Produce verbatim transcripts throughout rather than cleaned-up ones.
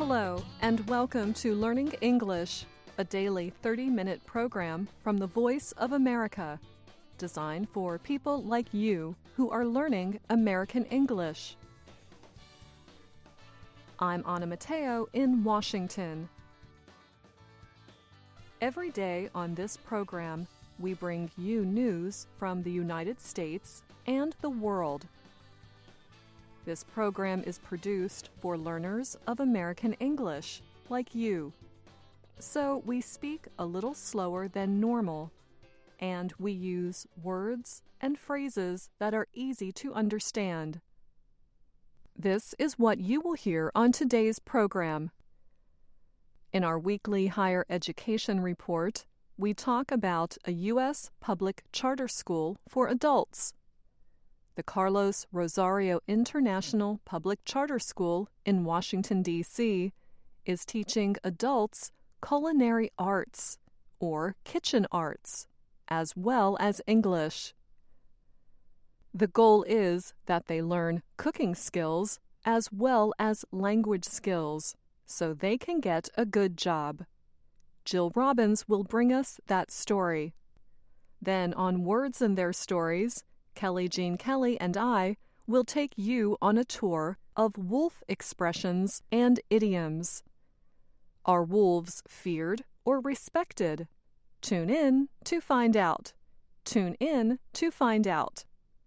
Hello, and welcome to Learning English, a daily thirty-minute program from the Voice of America, designed for people like you who are learning American English. I'm Anna Mateo in Washington. Every day on this program, we bring you news from the United States and the world. This program is produced for learners of American English, like you. So we speak a little slower than normal, and we use words and phrases that are easy to understand. This is what you will hear on today's program. In our weekly higher education report, we talk about a U S public charter school for adults. The Carlos Rosario International Public Charter School in Washington, D C is teaching adults culinary arts, or kitchen arts, as well as English. The goal is that they learn cooking skills as well as language skills, so they can get a good job. Jill Robbins will bring us that story. Then on Words and Their Stories, Kelly Jean Kelly and I will take you on a tour of wolf expressions and idioms. Are wolves feared or respected? Tune in to find out. Tune in to find out.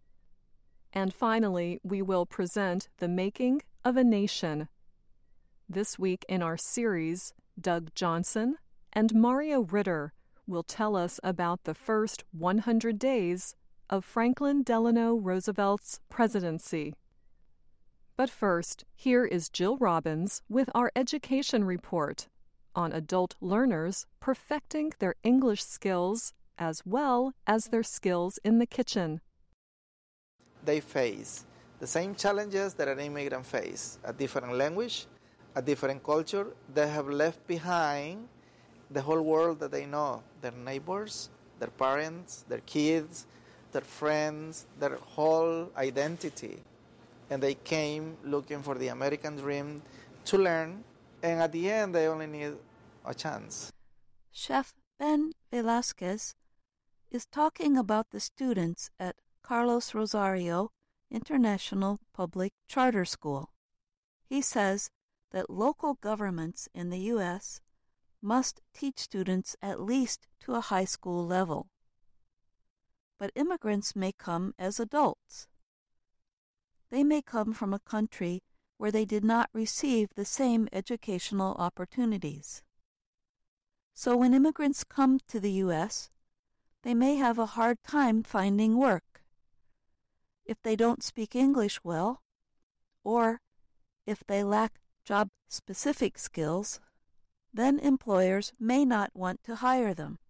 And finally, we will present The Making of a Nation. This week in our series, Doug Johnson and Mario Ritter will tell us about the first one hundred days of Franklin Delano Roosevelt's presidency. But first, here is Jill Robbins with our education report on adult learners perfecting their English skills as well as their skills in the kitchen. They face the same challenges that an immigrant face, a different language, a different culture. They have left behind the whole world that they know, their neighbors, their parents, their kids, their friends, their whole identity. And they came looking for the American dream to learn, and at the end, they only need a chance. Chef Ben Velasquez is talking about the students at Carlos Rosario International Public Charter School. He says that local governments in the U S must teach students at least to a high school level. But immigrants may come as adults. They may come from a country where they did not receive the same educational opportunities. So when immigrants come to the U S, they may have a hard time finding work. If they don't speak English well, or if they lack job-specific skills, then employers may not want to hire them.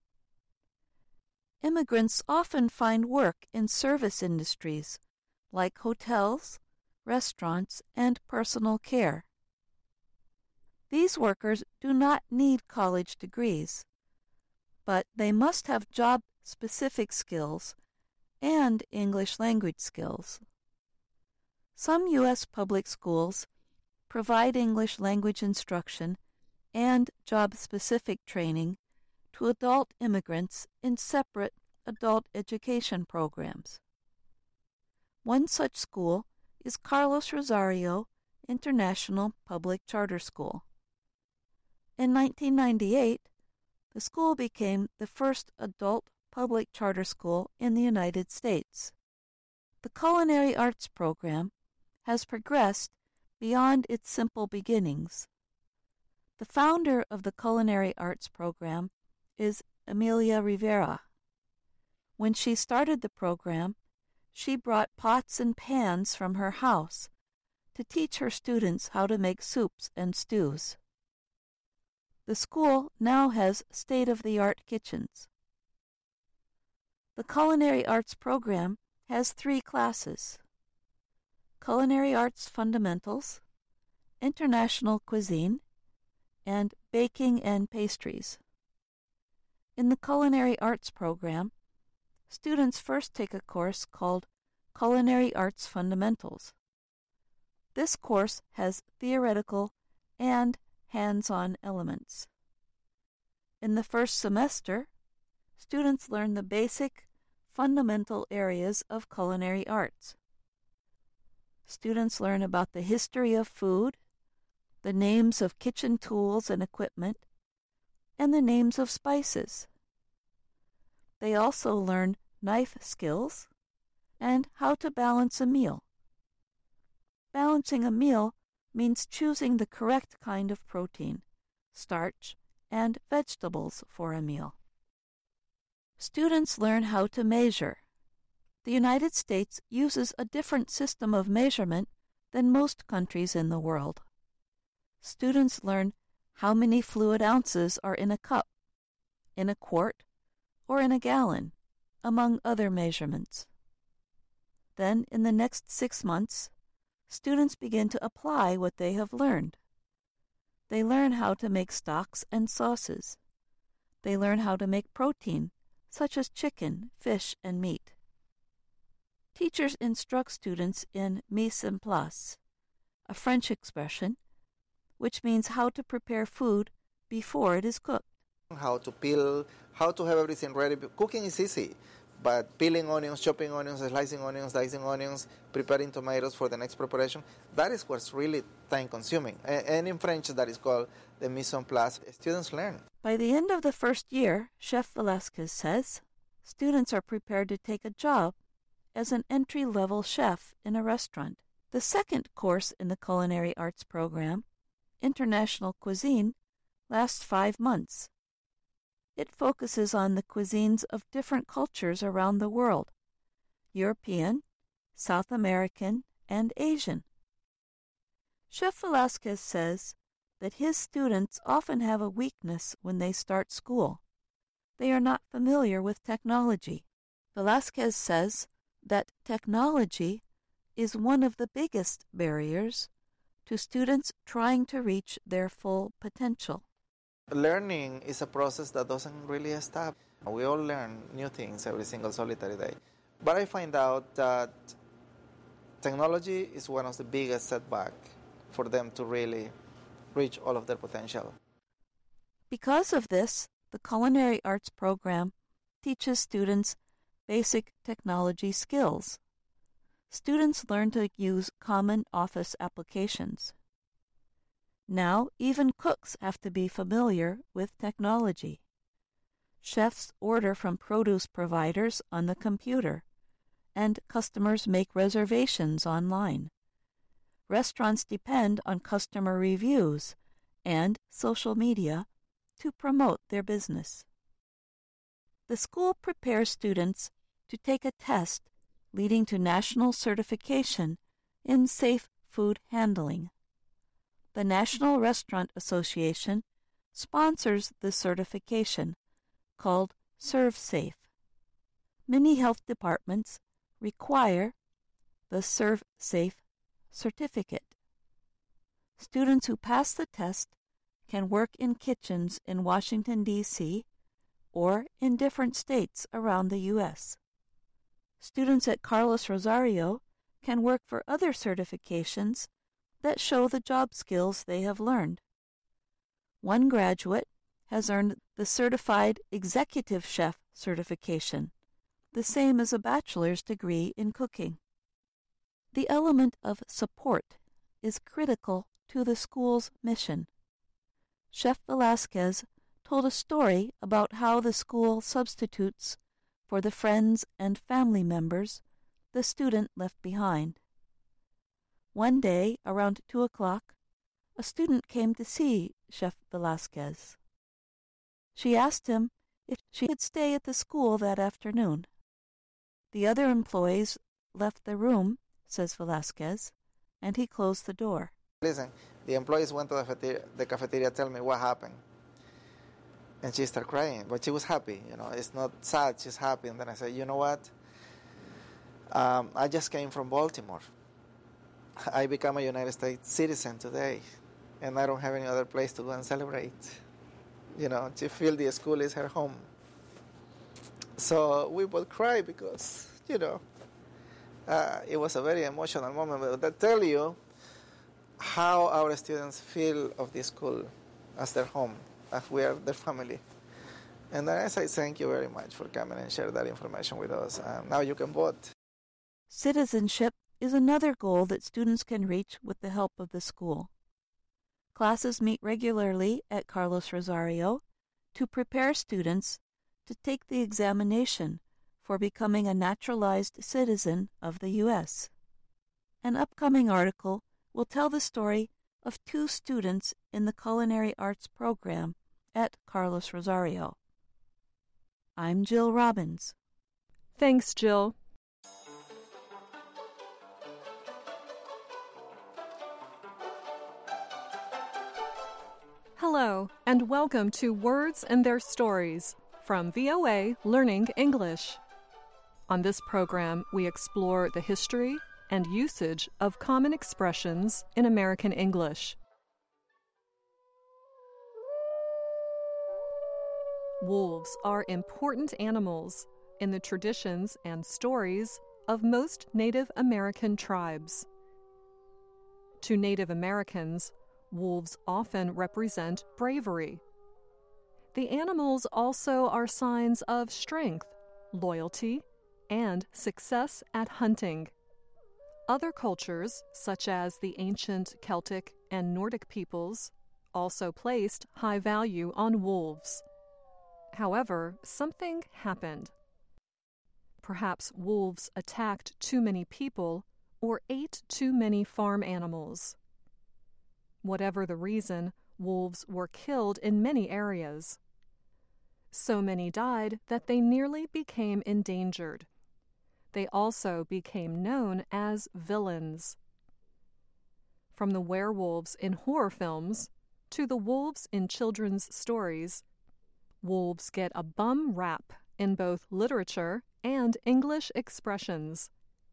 Immigrants often find work in service industries like hotels, restaurants, and personal care. These workers do not need college degrees, but they must have job-specific skills and English language skills. Some U S public schools provide English language instruction and job-specific training to adult immigrants in separate adult education programs. One such school is Carlos Rosario International Public Charter School. In nineteen ninety-eight, the school became the first adult public charter school in the United States. The culinary arts program has progressed beyond its simple beginnings. The founder of the culinary arts program is Amelia Rivera. When she started the program, she brought pots and pans from her house to teach her students how to make soups and stews. The school now has state-of-the-art kitchens. The culinary arts program has three classes: Culinary Arts Fundamentals, International Cuisine, and Baking and Pastries. In the Culinary Arts program, students first take a course called Culinary Arts Fundamentals. This course has theoretical and hands-on elements. In the first semester, students learn the basic, fundamental areas of culinary arts. Students learn about the history of food, the names of kitchen tools and equipment, and the names of spices. They also learn knife skills and how to balance a meal. Balancing a meal means choosing the correct kind of protein, starch, and vegetables for a meal. Students learn how to measure. The United States uses a different system of measurement than most countries in the world. Students learn how many fluid ounces are in a cup, in a quart, or in a gallon, among other measurements. Then, in the next six months, students begin to apply what they have learned. They learn how to make stocks and sauces. They learn how to make protein, such as chicken, fish, and meat. Teachers instruct students in mise en place, a French expression, which means how to prepare food before it is cooked. How to peel, how to have everything ready. Cooking is easy, but peeling onions, chopping onions, slicing onions, dicing onions, preparing tomatoes for the next preparation, that is what's really time-consuming. And in French, that is called the mise en place. Students learn. By the end of the first year, Chef Velasquez says, students are prepared to take a job as an entry-level chef in a restaurant. The second course in the culinary arts program, International Cuisine, lasts five months. It focuses on the cuisines of different cultures around the world, European, South American, and Asian. Chef Velasquez says that his students often have a weakness when they start school. They are not familiar with technology. Velasquez says that technology is one of the biggest barriers to students trying to reach their full potential. Learning is a process that doesn't really stop. We all learn new things every single solitary day. But I find out that technology is one of the biggest setbacks for them to really reach all of their potential. Because of this, the Culinary Arts program teaches students basic technology skills. Students learn to use common office applications. Now, even cooks have to be familiar with technology. Chefs order from produce providers on the computer, and customers make reservations online. Restaurants depend on customer reviews and social media to promote their business. The school prepares students to take a test leading to national certification in safe food handling. The National Restaurant Association sponsors the certification, called ServSafe. Many health departments require the ServSafe certificate. Students who pass the test can work in kitchens in Washington, D C, or in different states around the U S Students at Carlos Rosario can work for other certifications that show the job skills they have learned. One graduate has earned the Certified Executive Chef certification, the same as a bachelor's degree in cooking. The element of support is critical to the school's mission. Chef Velasquez told a story about how the school substitutes for the friends and family members the student left behind. One day, around two o'clock, a student came to see Chef Velasquez. She asked him if she could stay at the school that afternoon. The other employees left the room, says Velasquez, and he closed the door. Listen, the employees went to the cafeteria, the cafeteria tell me what happened. And she started crying, but she was happy. You know, it's not sad, she's happy. And then I said, you know what? Um, I just came from Baltimore. I become a United States citizen today, and I don't have any other place to go and celebrate. You know, she feels the school is her home. So we both cry because, you know, uh, it was a very emotional moment. But I tell you, how our students feel of this school as their home, as we are their family. And then I say thank you very much for coming and share that information with us. Um, now you can vote. Citizenship is another goal that students can reach with the help of the school. Classes meet regularly at Carlos Rosario to prepare students to take the examination for becoming a naturalized citizen of the U S An upcoming article will tell the story of two students in the culinary arts program at Carlos Rosario. I'm Jill Robbins. Thanks, Jill. Hello, and welcome to Words and Their Stories from V O A Learning English. On this program, we explore the history and usage of common expressions in American English. Wolves are important animals in the traditions and stories of most Native American tribes. To Native Americans, wolves often represent bravery. The animals also are signs of strength, loyalty, and success at hunting. Other cultures, such as the ancient Celtic and Nordic peoples, also placed high value on wolves. However, something happened. Perhaps wolves attacked too many people or ate too many farm animals. Whatever the reason, wolves were killed in many areas. So many died that they nearly became endangered. They also became known as villains. From the werewolves in horror films to the wolves in children's stories, wolves get a bum rap in both literature and English expressions.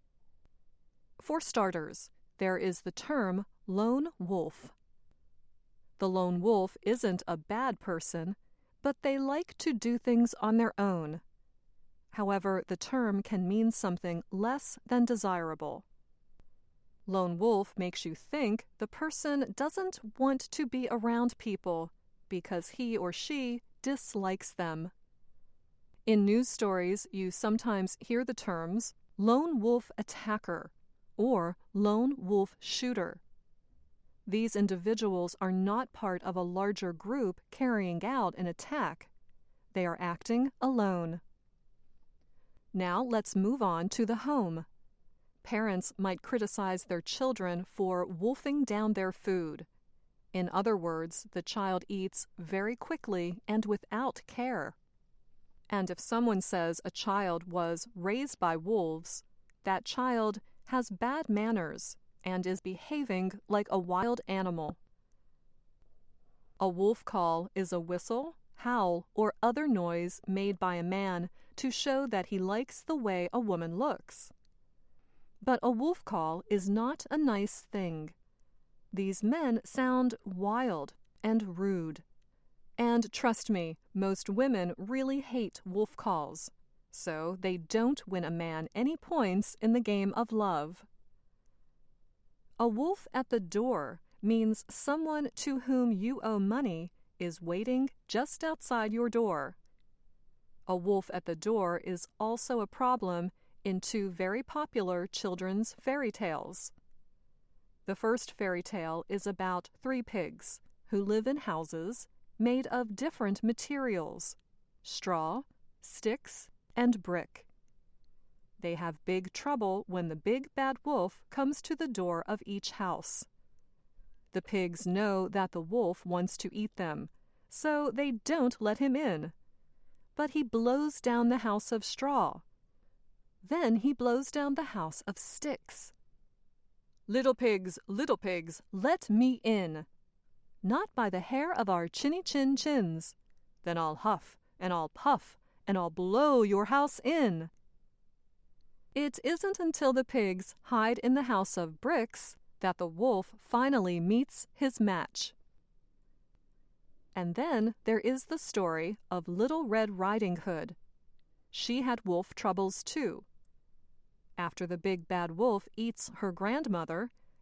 For starters, there is the term lone wolf. The lone wolf isn't a bad person, but they like to do things on their own. However, the term can mean something less than desirable. Lone wolf makes you think the person doesn't want to be around people because he or she dislikes them. In news stories, you sometimes hear the terms lone wolf attacker or lone wolf shooter. These individuals are not part of a larger group carrying out an attack. They are acting alone. Now let's move on to the home. Parents might criticize their children for wolfing down their food. In other words, the child eats very quickly and without care. And if someone says a child was raised by wolves, that child has bad manners and is behaving like a wild animal. A wolf call is a whistle, howl, or other noise made by a man to show that he likes the way a woman looks. But a wolf call is not a nice thing. These men sound wild and rude. And trust me, most women really hate wolf calls, so they don't win a man any points in the game of love. A wolf at the door means someone to whom you owe money is waiting just outside your door. A wolf at the door is also a problem in two very popular children's fairy tales. The first fairy tale is about three pigs who live in houses made of different materials: straw, sticks, and brick. They have big trouble when the big bad wolf comes to the door of each house. The pigs know that the wolf wants to eat them, so they don't let him in. But he blows down the house of straw. Then he blows down the house of sticks. "Little pigs, little pigs, let me in. Not by the hair of our chinny chin chins. Then I'll huff, and I'll puff, and I'll blow your house in." It isn't until the pigs hide in the house of bricks that the wolf finally meets his match. And then there is the story of Little Red Riding Hood. She had wolf troubles too. After the big bad wolf eats her grandmother,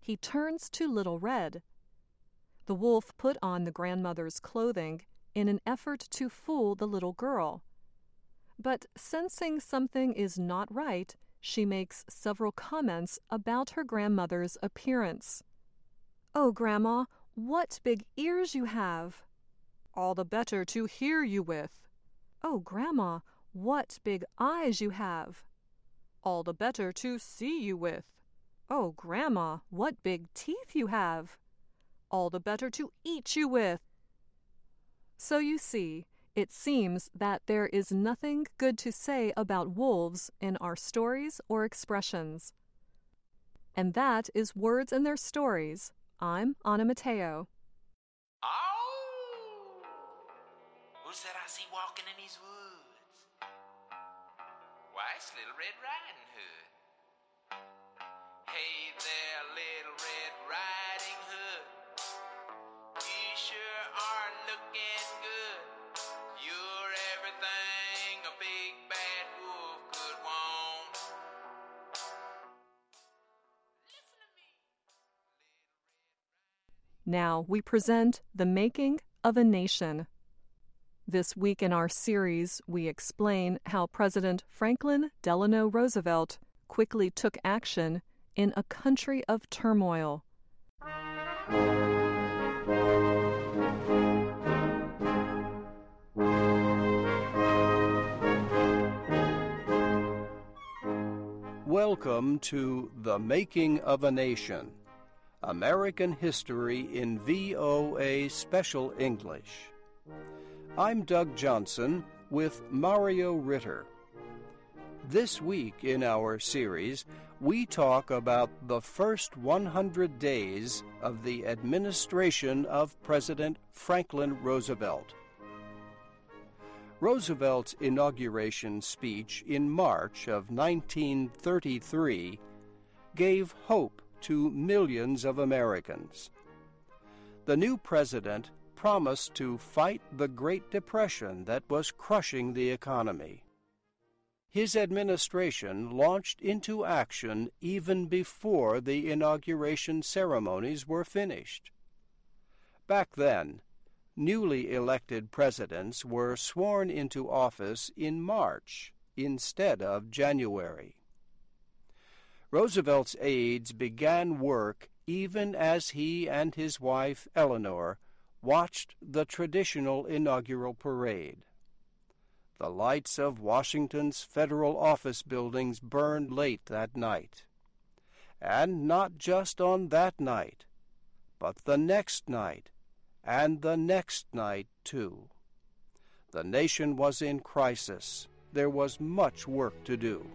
he turns to Little Red. The wolf put on the grandmother's clothing in an effort to fool the little girl. But sensing something is not right, she makes several comments about her grandmother's appearance. "Oh, Grandma, what big ears you have!" "All the better to hear you with." "Oh, Grandma, what big eyes you have!" "All the better to see you with." "Oh, Grandma, what big teeth you have!" "All the better to eat you with." So you see, it seems that there is nothing good to say about wolves in our stories or expressions. And that is Words and Their Stories. I'm Anna Mateo. Oh! Who's that I see walking in these woods? Why, it's Little Red Riding Hood. Hey there, Little Red Riding Hood. You sure are looking good. You're everything a big bad wolf could want. Listen to me. Now we present The Making of a Nation. This week in our series, we explain how President Franklin Delano Roosevelt quickly took action in a country of turmoil. Welcome to The Making of a Nation, American History in V O A Special English. I'm Doug Johnson with Mario Ritter. This week in our series, we talk about the first one hundred days of the administration of President Franklin Roosevelt. Roosevelt's inauguration speech in March of nineteen thirty-three gave hope to millions of Americans. The new president promised to fight the Great Depression that was crushing the economy. His administration launched into action even before the inauguration ceremonies were finished. Back then, newly elected presidents were sworn into office in March instead of January. Roosevelt's aides began work even as he and his wife Eleanor watched the traditional inaugural parade. The lights of Washington's federal office buildings burned late that night. And not just on that night, but the next night, and the next night, too. The nation was in crisis. There was much work to do.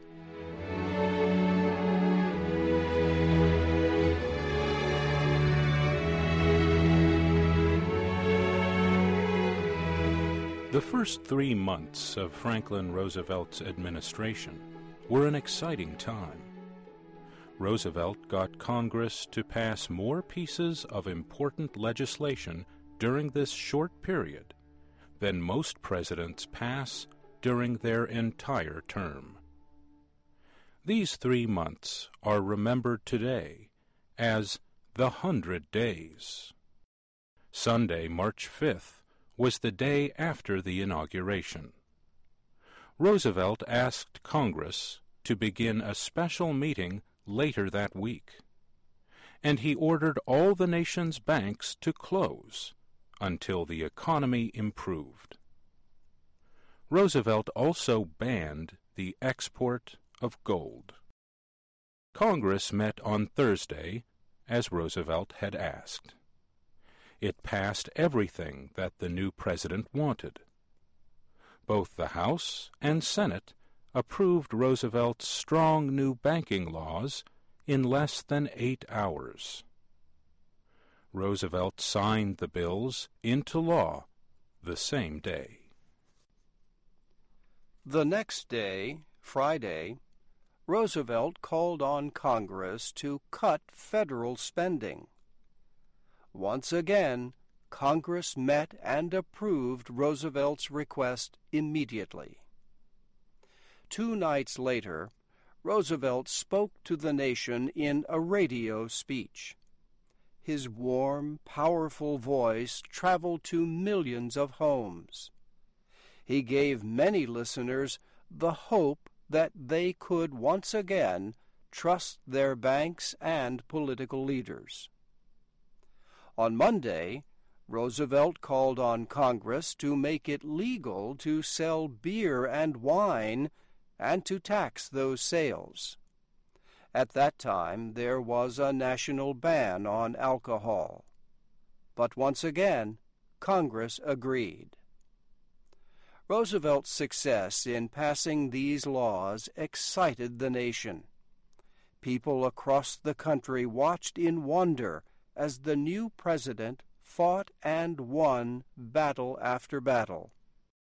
The first three months of Franklin Roosevelt's administration were an exciting time. Roosevelt got Congress to pass more pieces of important legislation during this short period than most presidents pass during their entire term. These three months are remembered today as the Hundred Days. Sunday, March fifth, was the day after the inauguration. Roosevelt asked Congress to begin a special meeting later that week, and he ordered all the nation's banks to close until the economy improved. Roosevelt also banned the export of gold. Congress met on Thursday, as Roosevelt had asked. It passed everything that the new president wanted. Both the House and Senate approved Roosevelt's strong new banking laws in less than eight hours. Roosevelt signed the bills into law the same day. The next day, Friday, Roosevelt called on Congress to cut federal spending. Once again, Congress met and approved Roosevelt's request immediately. Two nights later, Roosevelt spoke to the nation in a radio speech. his warm, powerful voice traveled to millions of homes. He gave many listeners the hope that they could once again trust their banks and political leaders. On Monday, Roosevelt called on Congress to make it legal to sell beer and wine and to tax those sales. At that time, there was a national ban on alcohol. But once again, Congress agreed. Roosevelt's success in passing these laws excited the nation. People across the country watched in wonder as the new president fought and won battle after battle.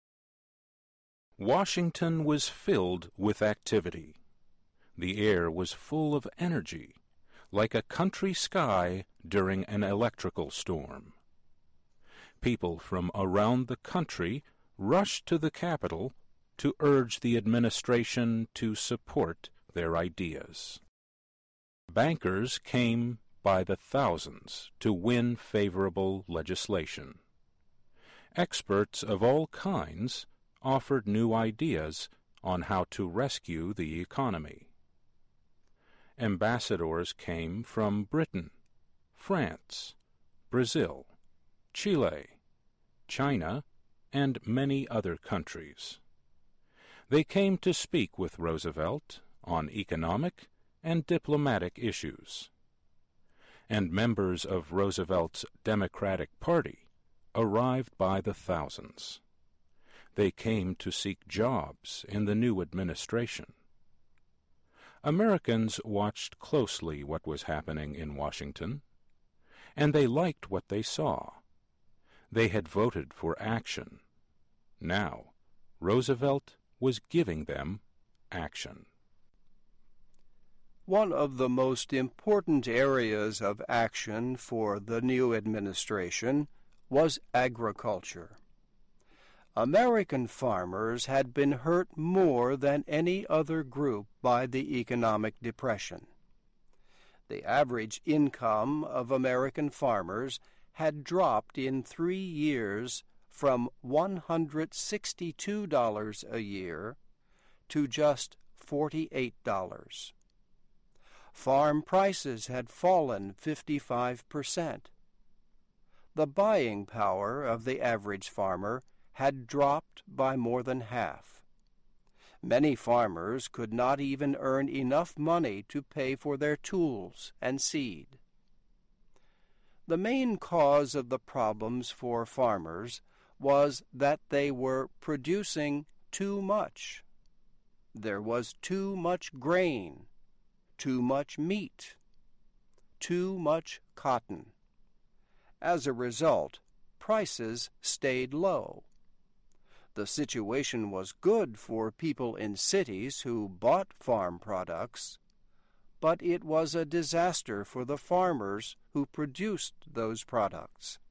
Washington was filled with activity. The air was full of energy, like a country sky during an electrical storm. People from around the country rushed to the Capitol to urge the administration to support their ideas. Bankers came by the thousands to win favorable legislation. Experts of all kinds offered new ideas on how to rescue the economy. Ambassadors came from Britain, France, Brazil, Chile, China, and many other countries. They came to speak with Roosevelt on economic and diplomatic issues. And members of Roosevelt's Democratic Party arrived by the thousands. They came to seek jobs in the new administration. Americans watched closely what was happening in Washington, and they liked what they saw. They had voted for action. Now, Roosevelt was giving them action. One of the most important areas of action for the new administration was agriculture. American farmers had been hurt more than any other group by the economic depression. The average income of American farmers had dropped in three years from one hundred sixty-two dollars a year to just forty-eight dollars. Farm prices had fallen fifty-five percent. The buying power of the average farmer had dropped by more than half. Many farmers could not even earn enough money to pay for their tools and seed. The main cause of the problems for farmers was that they were producing too much. There was too much grain, too much meat, too much cotton. As a result, prices stayed low. The situation was good for people in cities who bought farm products, but it was a disaster for the farmers who produced those products.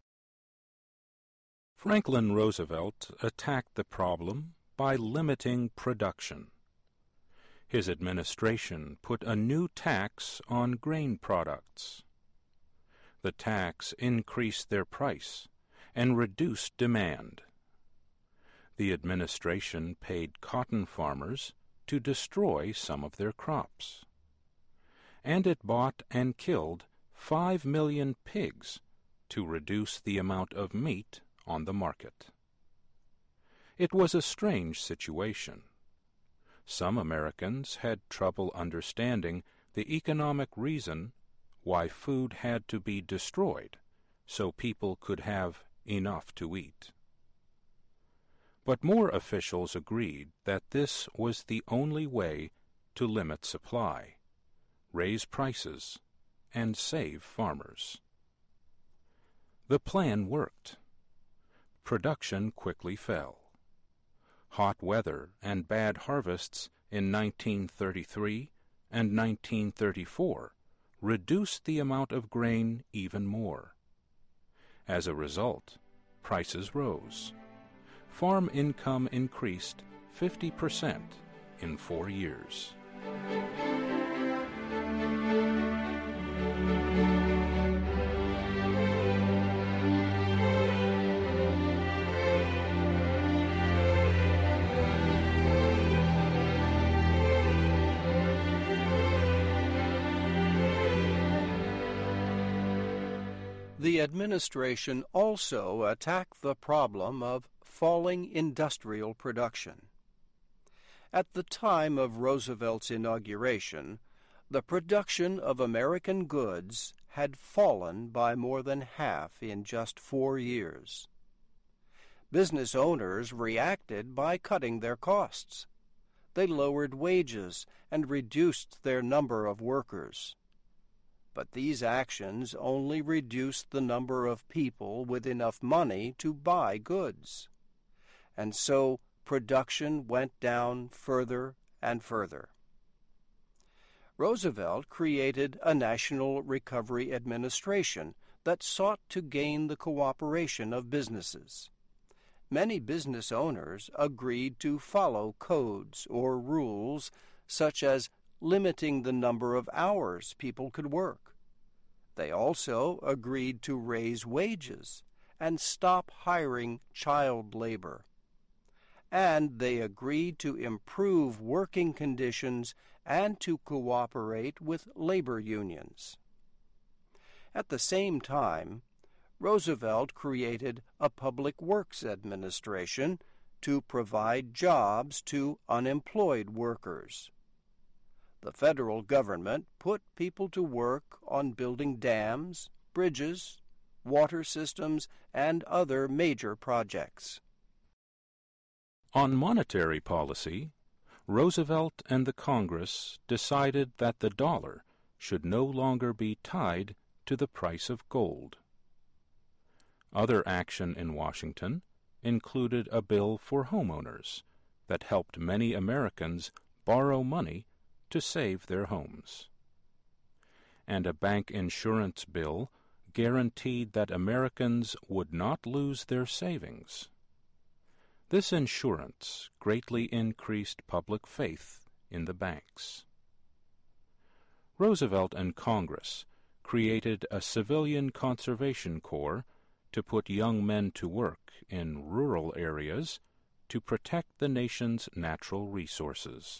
Franklin Roosevelt attacked the problem by limiting production. His administration put a new tax on grain products. The tax increased their price and reduced demand. The administration paid cotton farmers to destroy some of their crops. And it bought and killed five million pigs to reduce the amount of meat on the market. It was a strange situation. Some Americans had trouble understanding the economic reason why food had to be destroyed so people could have enough to eat. But more officials agreed that this was the only way to limit supply, raise prices, and save farmers. The plan worked. Production quickly fell. Hot weather and bad harvests in nineteen thirty-three and nineteen thirty-four reduced the amount of grain even more. As a result, prices rose. Farm income increased fifty percent in four years. The administration also attacked the problem of falling industrial production. At the time of Roosevelt's inauguration, the production of American goods had fallen by more than half in just four years. Business owners reacted by cutting their costs. They lowered wages and reduced their number of workers. But these actions only reduced the number of people with enough money to buy goods. And so production went down further and further. Roosevelt created a National Recovery Administration that sought to gain the cooperation of businesses. Many business owners agreed to follow codes or rules such as limiting the number of hours people could work. They also agreed to raise wages and stop hiring child labor. And they agreed to improve working conditions and to cooperate with labor unions. At the same time, Roosevelt created a Public Works Administration to provide jobs to unemployed workers. The federal government put people to work on building dams, bridges, water systems, and other major projects. On monetary policy, Roosevelt and the Congress decided that the dollar should no longer be tied to the price of gold. Other action in Washington included a bill for homeowners that helped many Americans borrow money to save their homes. And a bank insurance bill guaranteed that Americans would not lose their savings. This insurance greatly increased public faith in the banks. Roosevelt and Congress created a Civilian Conservation Corps to put young men to work in rural areas to protect the nation's natural resources.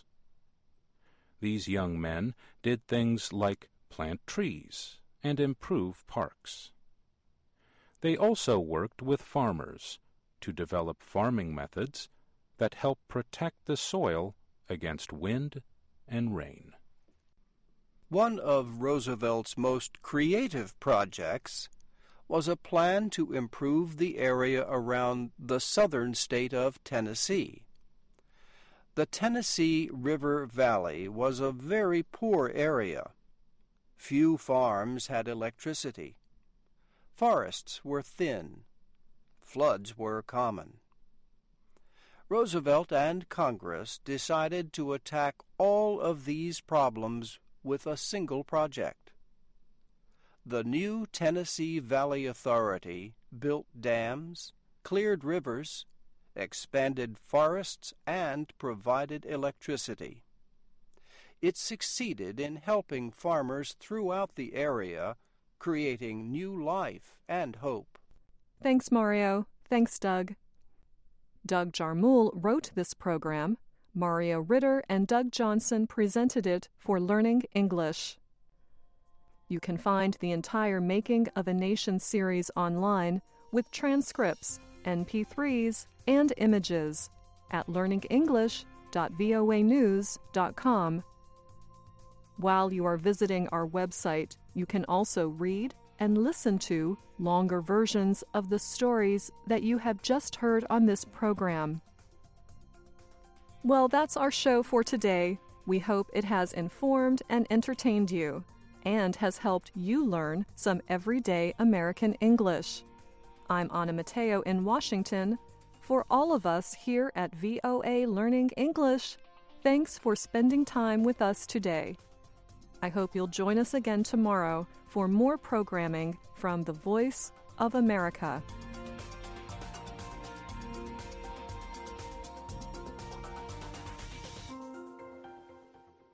These young men did things like plant trees and improve parks. They also worked with farmers to develop farming methods that help protect the soil against wind and rain. One of Roosevelt's most creative projects was a plan to improve the area around the southern state of Tennessee. The Tennessee River Valley was a very poor area. Few farms had electricity. Forests were thin. Floods were common. Roosevelt and Congress decided to attack all of these problems with a single project. The new Tennessee Valley Authority built dams, cleared rivers, expanded forests, and provided electricity. It succeeded in helping farmers throughout the area, creating new life and hope. Thanks, Mario. Thanks, Doug. Doug Jarmuel wrote this program. Mario Ritter and Doug Johnson presented it for Learning English. You can find the entire Making of a Nation series online with transcripts, M P threes, and images at learning english dot voa news dot com. While you are visiting our website, you can also read and listen to longer versions of the stories that you have just heard on this program. Well, that's our show for today. We hope it has informed and entertained you, and has helped you learn some everyday American English. I'm Anna Mateo in Washington. For all of us here at V O A Learning English, thanks for spending time with us today. I hope you'll join us again tomorrow for more programming from the Voice of America.